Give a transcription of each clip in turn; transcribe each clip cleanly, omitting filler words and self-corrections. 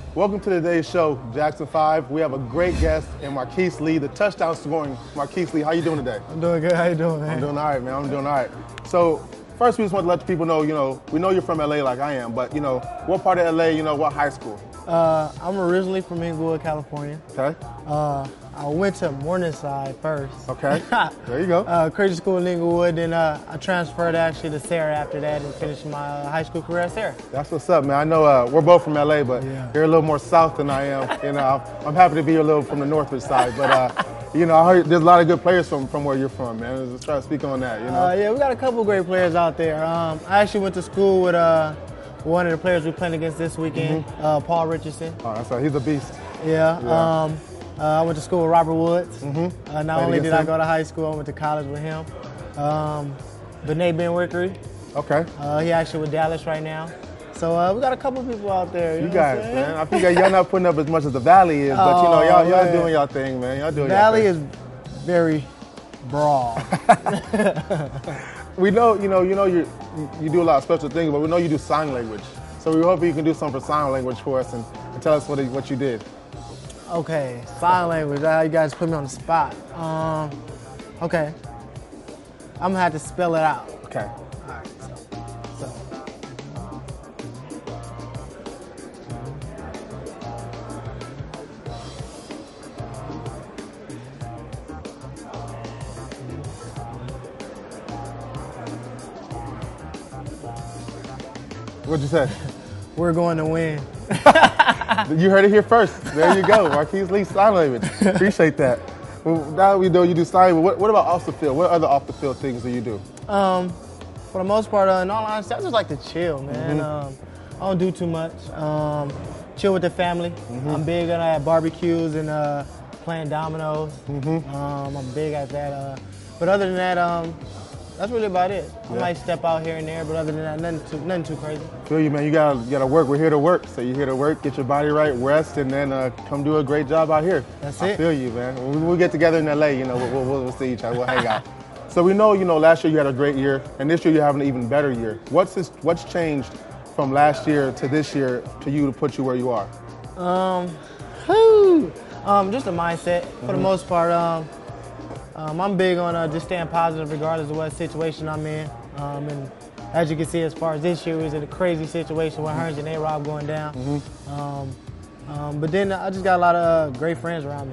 Welcome to today's show, Jackson 5. We have a great guest in Marquise Lee, the touchdown scoring Marquise Lee. How you doing today? I'm doing good. How you doing, man? I'm doing all right, man. I'm doing all right. So, first we just want to let the people know, we know you're from LA like I am, but, what part of LA, what high school? I'm originally from Inglewood, California. Okay. I went to Morningside first. Okay. There you go. Crazy school in Inglewood, then I transferred actually to Sarah after that and finished my high school career at Sarah. That's what's up, man. I know we're both from LA, but you're a little more south than I am. I'm happy to be a little from the northwest side, but I heard there's a lot of good players from where you're from, man. Just try to speak on that, Yeah, we got a couple great players out there. I actually went to school with one of the players we're playing against this weekend, Paul Richardson. Oh, that's right. He's a beast. Yeah. I went to school with Robert Woods. Not only did I go to high school, I went to college with him. Benet Ben Wickery. Okay. He actually with Dallas right now. So we got a couple people out there. You guys, man. I think y'all not putting up as much as the Valley is, but y'all doing y'all thing, man. Y'all doing Valley y'all thing. is very broad. We know, you do a lot of special things, but we know you do sign language. So we hope you can do something for sign language for us and tell us what you did. Okay, sign language. You guys put me on the spot. Okay, I'm gonna have to spell it out. Okay. All right. So. What'd you say? We're going to win. You heard it here first. There you go. Marquise Lee, sign language. Appreciate that. Well, now we know you do sign language. What about off the field? What other off the field things do you do? For the most part, in all honesty, I just like to chill, man. I don't do too much. Chill with the family. I'm big on barbecues and playing dominoes. I'm big at that. But other than that, that's really about it. I might step out here and there, but other than that, nothing too crazy. Feel you, man. You gotta work. We're here to work. So you're here to work, get your body right, rest, and then come do a great job out here. That's it. I feel you, man. When we get together in LA, we'll see each other. We'll hang out. So we know, last year you had a great year, and this year you're having an even better year. What's changed from last year to this year to you to put you where you are? Just a mindset. For the most part, I'm big on just staying positive regardless of what situation I'm in. And as you can see, as far as this year, it was in a crazy situation with Hearns and A-Rob going down. But then I just got a lot of great friends around me,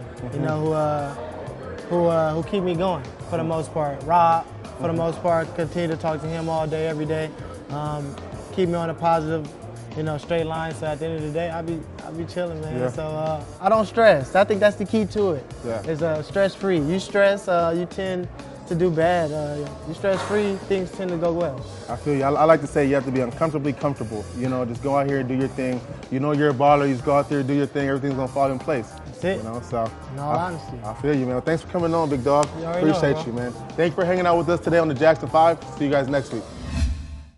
who keep me going for the most part. Rob, for the most part, continue to talk to him all day, every day. Keep me on a positive, straight line. So at the end of the day, I'll be chilling, man. Yeah. So I don't stress. I think that's the key to it. Yeah. It's stress-free. You stress, you tend to do bad. You stress-free, things tend to go well. I feel you. I like to say you have to be uncomfortably comfortable. Just go out here and do your thing. You're a baller. You just go out there and do your thing. Everything's gonna fall in place. That's it. So in all honesty. I feel you, man. Thanks for coming on, big dog. You already Appreciate know, you, man. Thanks for hanging out with us today on the Jackson 5. See you guys next week.